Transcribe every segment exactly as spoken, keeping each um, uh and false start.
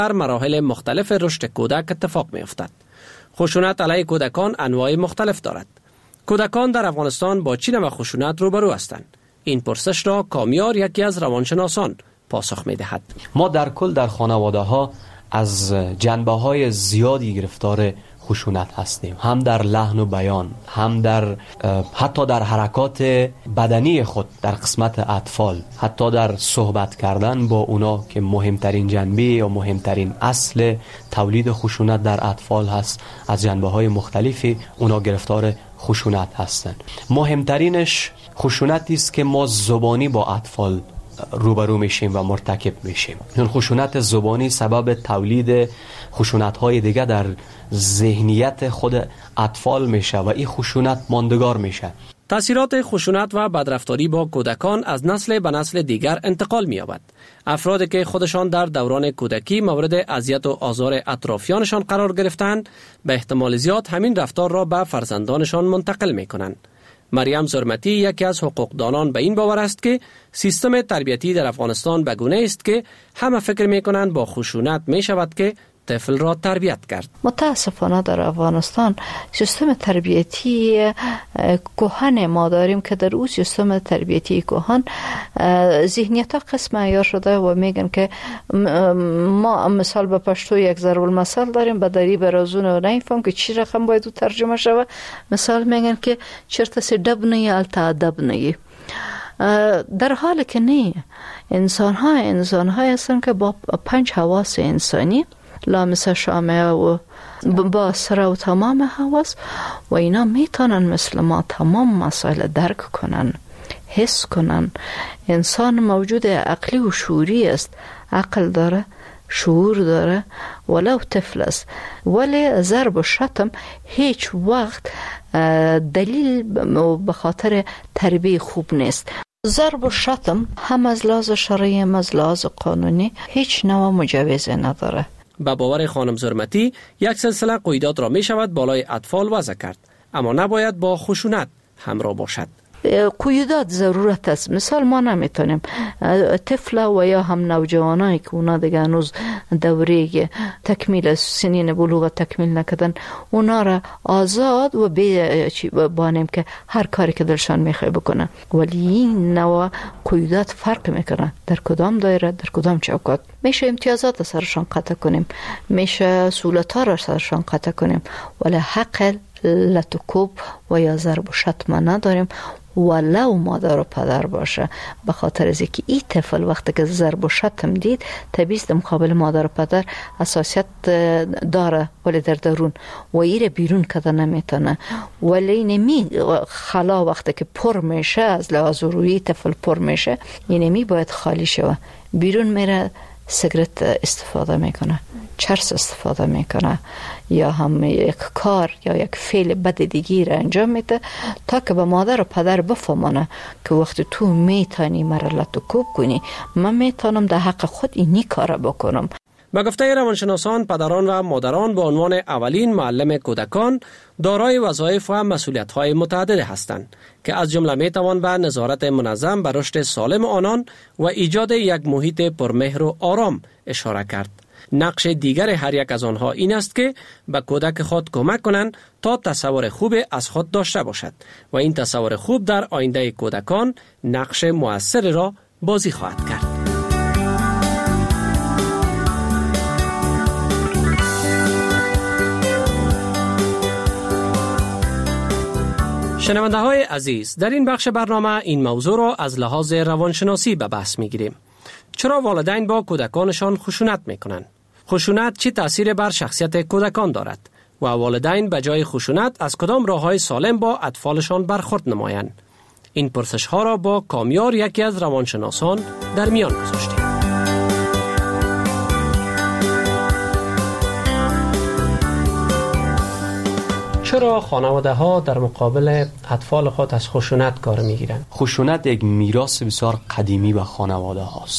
در مراحل مختلف رشد کودک اتفاق می افتد. خشونت علیه کودکان انواع مختلف دارد. کودکان در افغانستان با چه نوع خشونت روبرو هستند؟ این پرسش را کامیار یکی از روانشناسان پاسخ می دهد. ما در کل در خانواده ها از جنبه های زیادی گرفتار خشونت هستیم، هم در لحن و بیان، هم در حتی در حرکات بدنی خود در قسمت اطفال، حتی در صحبت کردن با اونا که مهمترین جنبه یا مهمترین اصل تولید خشونت در اطفال هست. از جنبه های مختلفی اونا گرفتار خشونت هستند. مهمترینش خشونتی است که ما زبانی با اطفال روبرو میشیم و مرتکب میشیم. چون خشونت زبانی سبب تولید خشونت‌های دیگه در ذهنیت خود اطفال میشه و این خشونت ماندگار میشه. تأثیرات خشونت و بدرفتاری با کودکان از نسل به نسل دیگر انتقال می‌یابد. افرادی که خودشان در دوران کودکی مورد اذیت و آزار اطرافیانشان قرار گرفتند، به احتمال زیاد همین رفتار را به فرزندانشان منتقل می‌کنند. مریم زرمتی یکی از حقوقدانان به این باور است که سیستم تربیتی در افغانستان به گونه است که همه فکر می‌کنند با خشونت می‌شود که طفل را تربیت کرد. متاسفانه در افغانستان سیستم تربیتی کهن ما داریم که در اون سیستم تربیتی کهن ذهنیت ها قسم عیار شده و میگن که ما مثال به پشتو یک ضرب المثل داریم، به دری برازون و نمیفهم که چی رقم باید ترجمه شود. مثال میگن که چرت سی دب نه التا ادب نه، در حالی که نه. انسان ها انسان ها هستن که با پنج حواس انسانی لامس شامه و با سر و تمام حواس و اینا میتونن مثل ما تمام مسائل درک کنن، حس کنن. انسان موجود عقلی و شعوری است، عقل داره، شعور داره، ولو طفل است. ولی ضرب و شتم هیچ وقت دلیل به خاطر تربیه خوب نیست. ضرب و شتم هم از لحاظ شرعی هم از لحاظ قانونی هیچ نوع مجوز نداره. به باور خانم زرمتی یک سلسله قیودات را می شود بالای اطفال وضع کرد، اما نباید با خشونت همراه باشد. قیودات ضرورت است. مثال ما نمیتونیم طفل و یا هم نوجوانایی که اونا دیگه هنوز دوره تکمیل سنین بلوغ تکمیل نکردن، اونا را آزاد و بانیم که هر کاری که دلشان میخواه بکنن. ولی این نوع قیودات فرق میکنن در کدام دایره، در کدام چوکات. میشه امتیازات سرشان قطع کنیم، میشه سهولت‌ها را سرشان قطع کنیم، ولی حق لطکوب و یا ضرب و شتم نداریم، ولو مادر و پدر باشه. به خاطر از اینکه این طفل وقتی که ضرب و شتم دید، طبیعی در مقابل مادر و پدر حساسیت داره، ولی در درون و ایره بیرون کده نمیتونه. ولی نمی خلا وقتی که پر میشه، از لحاظ روحی طفل پر میشه، اینمی باید خالی شوه. بیرون میره سیگرت استفاده میکنه، چرس استفاده میکنه، یا هم یک کار یا یک فعل بد دیگی را انجام میده تا که به مادر و پدر بفهمونه که وقتی تو میتونی مرلت و کوب کنی، من میتونم در حق خود اینی کار بکنم. به گفته روانشناسان، پدران و مادران به عنوان اولین معلم کودکان دارای وظایف و مسئولیت‌های متعدد هستند که از جمله میتوان به نظارت منظم بر رشد سالم آنان و ایجاد یک محیط پرمهر و آرام اشاره کرد. نقش دیگر هر یک از آنها این است که به کودک خود کمک کنند تا تصور خوب از خود داشته باشد و این تصور خوب در آینده کودکان نقش مؤثر را بازی خواهد کرد. شنونده های عزیز، در این بخش برنامه این موضوع را از لحاظ روانشناسی به بحث می گیریم. چرا والدین با کودکانشان خشونت می کنند؟ خشونت چه تأثیر بر شخصیت کودکان دارد؟ و والدین به جای خشونت از کدام راه‌های سالم با اطفالشان برخورد نمایند؟ این پرسش ها را با کامیار یکی از روانشناسان در میان گذاشتیم. چرا خانواده ها در مقابل اطفال خود از خشونت کار میگیرند؟ خشونت یک میراث بسیار قدیمی به خانواده هاست.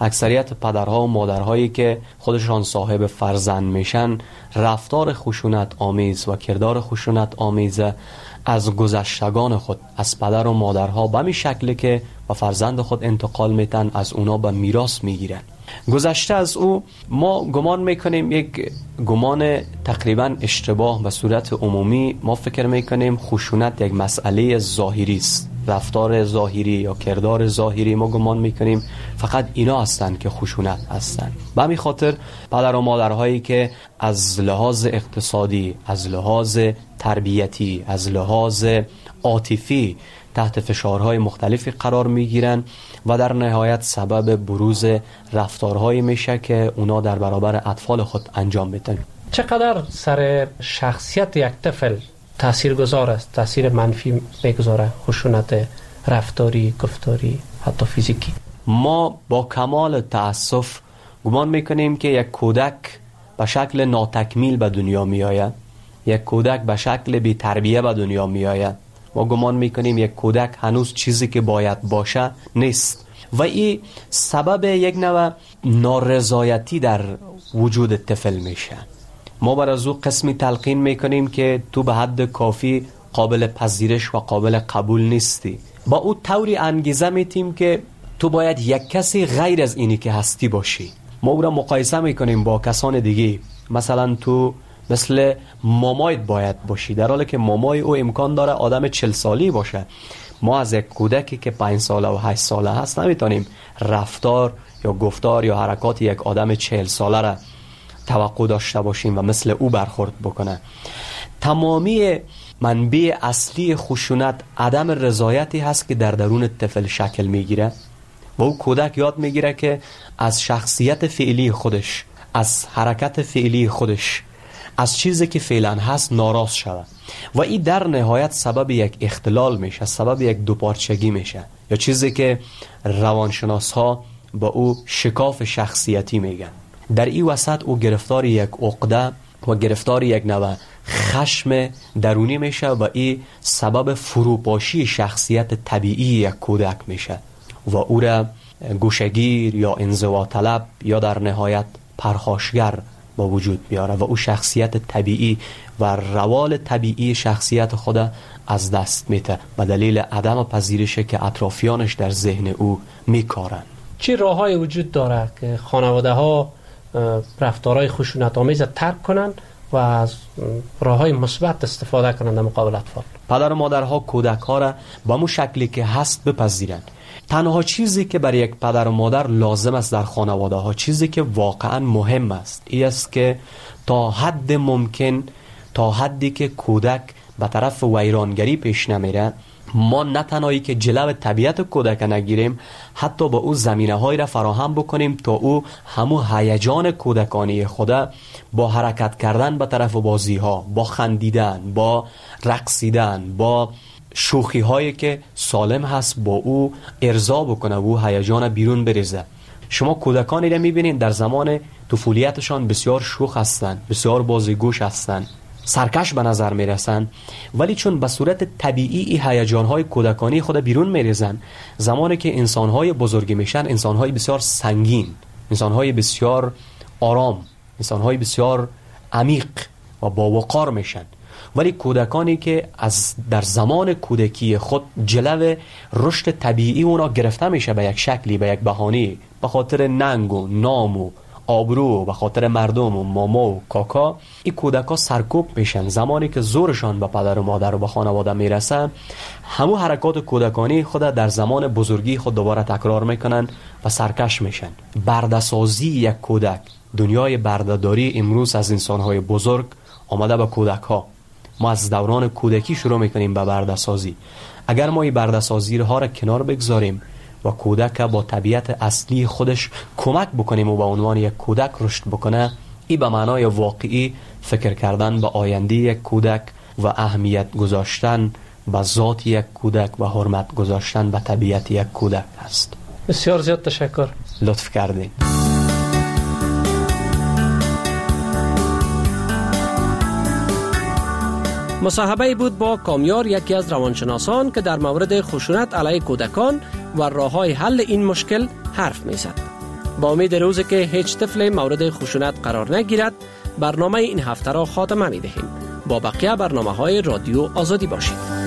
اکثریت پدرها و مادرهایی که خودشان صاحب فرزند میشن رفتار خشونت آمیز و کردار خشونت آمیز از گذشتگان خود، از پدر و مادرها به همین شکلی که و فرزند خود انتقال میتن از اونا به میراث میگیرن. گذشته از او ما گمان میکنیم یک گمان تقریبا اشتباه. به صورت عمومی ما فکر میکنیم خشونت یک مسئله ظاهری است، رفتار ظاهری یا کردار ظاهری. ما گمان میکنیم فقط اینا هستند که خشونت هستند. به همین خاطر پدر و مادرهایی که از لحاظ اقتصادی، از لحاظ تربیتی، از لحاظ عاطفی تحت فشارهای مختلفی قرار میگیرن و در نهایت سبب بروز رفتارهایی میشه که اونا در برابر اطفال خود انجام میدن. چقدر سر شخصیت یک طفل تأثیر گذار است، تأثیر منفی میگذاره خشونت رفتاری، گفتاری، حتی فیزیکی؟ ما با کمال تأسف گمان میکنیم که یک کودک به شکل ناتکمیل به دنیا میآید، یک کودک به شکل بی تربیه به دنیا میآید. ما گمان میکنیم یک کودک هنوز چیزی که باید باشه نیست و این سبب یک نوع نارضایتی در وجود طفل میشه. ما بر از او قسمی تلقین میکنیم که تو به حد کافی قابل پذیرش و قابل قبول نیستی. با او طوری انگیزه میتیم که تو باید یک کسی غیر از اینی که هستی باشی. ما او را مقایسه میکنیم با کسان دیگه. مثلا تو مثل مامایت باید باشی، در حالی که مامای او امکان داره آدم چل سالی باشه. ما از یک کودکی که پنج ساله و هشت ساله هست نمیتونیم رفتار یا گفتار یا حرکات یک آدم چهل ساله را توقع داشته باشیم و مثل او برخورد بکنه. تمامی منبع اصلی خشونت عدم رضایتی هست که در درون طفل شکل میگیره و او کودک یاد میگیره که از شخصیت فعلی خودش، از حرکت فعلی خودش، از چیزی که فعلا هست ناراض شود و این در نهایت سبب یک اختلال میشه، سبب یک دوپارچگی میشه، یا چیزی که روانشناس ها با او شکاف شخصیتی میگن. در این وسط او گرفتار یک عقده و گرفتار یک نوع خشم درونی میشه و این سبب فروپاشی شخصیت طبیعی یک کودک میشه و او را گوشگیر یا انزوا طلب یا در نهایت پرخاشگر با وجود بیاره و او شخصیت طبیعی و روال طبیعی شخصیت خود از دست میده به دلیل عدم پذیرشی که اطرافیانش در ذهن او میکارن. چه راههای وجود داره که خانواده ها رفتارهای خشونت آمیز ترک کنن و از راههای مثبت استفاده کنن در مقابل اطفال؟ پدر و مادرها کودک ها را با مو شکلی که هست بپذیرن. تنها چیزی که برای یک پدر و مادر لازم است در خانواده ها، چیزی که واقعا مهم است، این است که تا حد ممکن، تا حدی که کودک به طرف ویرانگری پیش نمیره، ما نه تنهایی که جلو طبیعت کودک نگیریم، حتی با او زمینه هایی را فراهم بکنیم تا او همو هیجان کودکانی خدا با حرکت کردن به طرف بازی ها، با خندیدن، با رقصیدن، با شوخی هایی که سالم هست با او ارضا بکنه و او هیجان بیرون بریزه. شما کودکانی را میبینید در زمان طفولیتشان بسیار شوخ هستند، بسیار بازیگوش هستند، سرکش به نظر میرسن، ولی چون به صورت طبیعی هیجان‌های کودکانی خود بیرون میریزن، زمانی که انسان‌های بزرگی میشن، انسان‌های بسیار سنگین، انسان‌های بسیار آرام، انسان‌های بسیار عمیق و با وقار میشن. ولی کودکانی که از در زمان کودکی خود جلو رشد طبیعی اونا گرفته میشه به یک شکلی، به یک بهانه‌ای، به خاطر ننگ و نام و آبرو، به خاطر مردم و ماما و کاکا، این کودکا سرکوب میشن. زمانی که زورشان به پدر و مادر و به خانواده میرسن، همو حرکات کودکانی خود در زمان بزرگی خود دوباره تکرار میکنن و سرکش میشن. برده‌سازی یک کودک، دنیای برده‌داری امروز از انسانهای بزرگ آمده به کودک ها. ما از دوران کودکی شروع میکنیم به برده‌سازی. اگر ما این برده‌سازی ها را کنار بگذاریم و کودک با طبیعت اصلی خودش کمک بکنیم و به عنوان یک کودک رشد بکنه، این به معنای واقعی فکر کردن به آینده یک کودک و اهمیت گذاشتن به ذات یک کودک و حرمت گذاشتن به طبیعت یک کودک است. بسیار زیاد تشکر، لطف کردین. مصاحبه بود با کامیار، یکی از روانشناسان که در مورد خشونت علیه کودکان و راه‌های حل این مشکل حرف می‌زد. با امید روزی که هیچ طفل مورد خشونت قرار نگیرد، برنامه این هفته را خاتمه می دهیم. با بقیه برنامه های رادیو آزادی باشید.